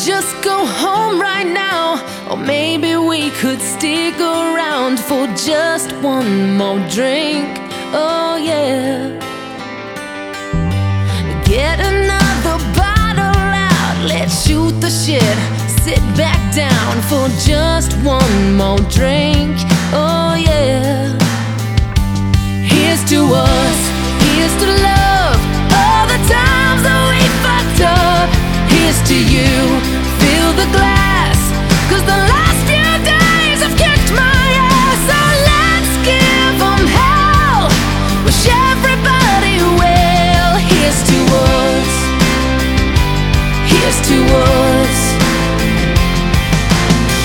just go home right now, or maybe we could stick around for just one more drink. Oh yeah. Get another bottle out, let's shoot the shit. Sit back down for just one more drink. Oh yeah. Here's to us, here's to love, all the times that we fucked up. Here's to you, fill the glass.